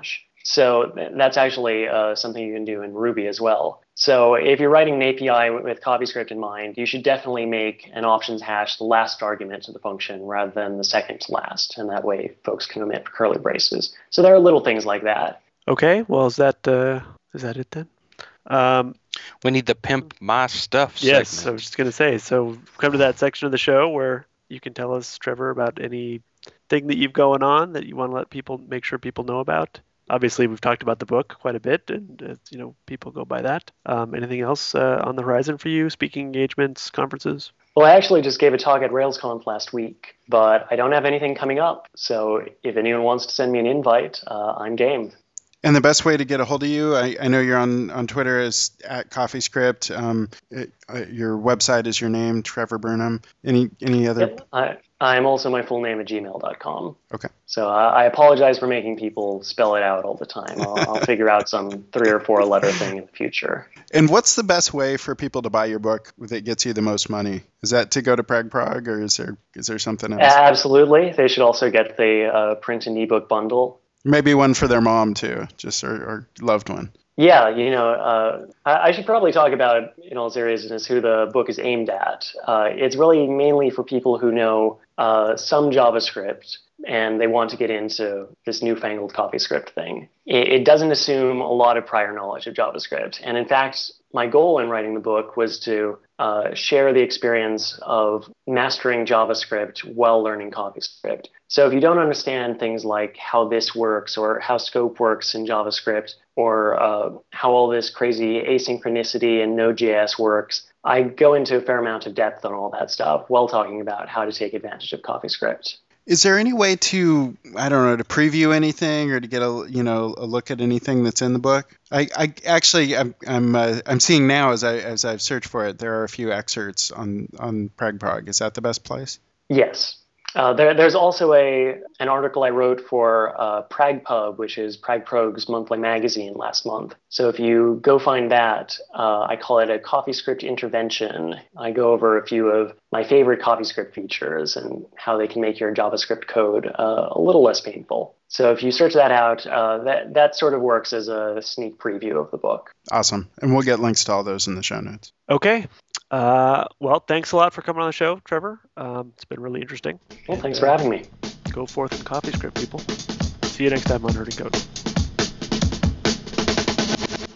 So th- that's actually uh, something you can do in Ruby as well. So if you're writing an A P I with, with CoffeeScript in mind, you should definitely make an options hash the last argument to the function rather than the second to last. And that way folks can omit curly braces. So there are little things like that.
Okay, well, is that uh, is that it then? Um,
We need the pimp my stuff
yes,
segment.
I was just going to say, so we've come to that section of the show where you can tell us, Trevor, about anything that you've going on that you want to let people, make sure people know about. Obviously, we've talked about the book quite a bit, and uh, you know, people go by that. Um, anything else uh, on the horizon for you? Speaking engagements, conferences?
Well, I actually just gave a talk at RailsConf last week, but I don't have anything coming up. So if anyone wants to send me an invite, uh, I'm game.
And the best way to get a hold of you, I, I know you're on, on Twitter as at CoffeeScript. Um, it, uh, your website is your name, Trevor Burnham. Any any other?
Yep, I, I'm also my full name at gmail dot com.
Okay.
So uh, I apologize for making people spell it out all the time. I'll, I'll figure out some three or four letter thing in the future.
And what's the best way for people to buy your book that gets you the most money? Is that to go to PragProg, or is there is there something else?
Absolutely. They should also get the uh, print and ebook bundle.
Maybe one for their mom too, just or, or loved one.
Yeah, you know, uh, I, I should probably talk about, in all seriousness, who the book is aimed at. Uh, it's really mainly for people who know uh, some JavaScript and they want to get into this newfangled CoffeeScript thing. It, it doesn't assume a lot of prior knowledge of JavaScript. And in fact, my goal in writing the book was to uh, share the experience of mastering JavaScript while learning CoffeeScript. So if you don't understand things like how this works or how scope works in JavaScript or uh, how all this crazy asynchronicity in Node.js works, I go into a fair amount of depth on all that stuff while talking about how to take advantage of CoffeeScript.
Is there any way to, I don't know, to preview anything or to get a, you know, a look at anything that's in the book? I, I actually, I'm, I'm, uh, I'm seeing now as I, as I've searched for it, there are a few excerpts on, on PragProg. Is that the best place?
Yes. Uh, there, there's also a an article I wrote for uh, PragPub, which is PragProg's monthly magazine last month. So if you go find that, uh, I call it a CoffeeScript intervention. I go over a few of my favorite CoffeeScript features and how they can make your JavaScript code uh, a little less painful. So if you search that out, uh, that, that sort of works as a sneak preview of the book.
Awesome. And we'll get links to all those in the show notes.
Okay. Uh, well, thanks a lot for coming on the show, Trevor. Um, it's been really interesting.
Well, thanks for having me.
Go forth and CoffeeScript, people. See you next time on Herding Code.